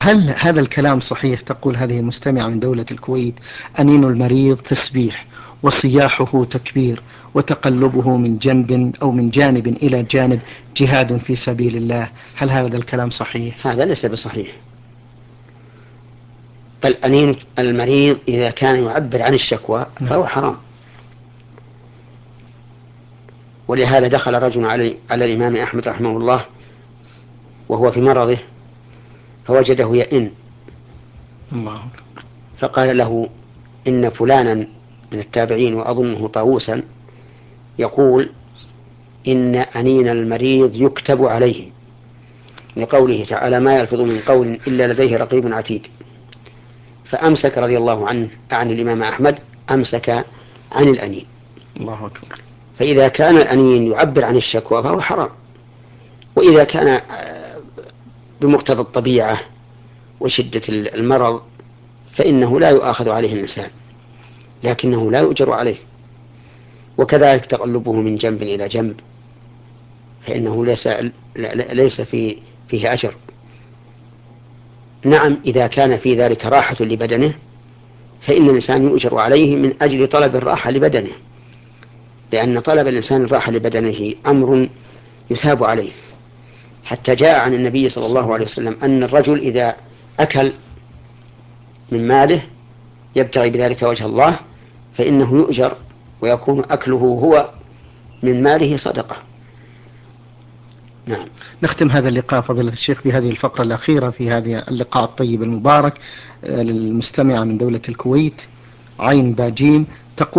هل هذا الكلام صحيح؟ تقول هذه مستمعة من دولة الكويت: أنين المريض تسبيح، وصياحه تكبير، وتقلبه من جنب أو من جانب إلى جانب جهاد في سبيل الله. هل هذا الكلام صحيح؟ هذا ليس بصحيح. بل أنين المريض إذا كان يعبر عن الشكوى فهو حرام. ولهذا دخل رجل على الإمام أحمد رحمه الله وهو في مرضه فوجده يئن، الله. فقال له: إن فلانا من التابعين وأظنه طاووسا يقول إن أنين المريض يكتب عليه، لقوله تعالى: ما يلفظ من قول إلا لديه رقيب عتيد. فأمسك رضي الله عنه عن الإمام أحمد، أمسك عن الأنين. الله أكبر. فإذا كان الأنين يعبر عن الشكوى فهو حرام، وإذا كان بمقتضى الطبيعة وشدة المرض فإنه لا يؤاخذ عليه الإنسان، لكنه لا يؤجر عليه. وكذلك تقلبه من جنب إلى جنب فإنه ليس فيه أجر. نعم، إذا كان في ذلك راحة لبدنه فإن الإنسان يؤجر عليه من أجل طلب الراحة لبدنه، لأن طلب الإنسان الراحة لبدنه أمر يثاب عليه. حتى جاء عن النبي صلى الله عليه وسلم أن الرجل إذا أكل من ماله يبتغي بذلك وجه الله فإنه يؤجر، ويكون أكله هو من ماله صدقة. نعم. نختم هذا اللقاء فضيلة الشيخ بهذه الفقرة الأخيرة في هذا اللقاء الطيب المبارك للمستمعة من دولة الكويت: عين باجيم: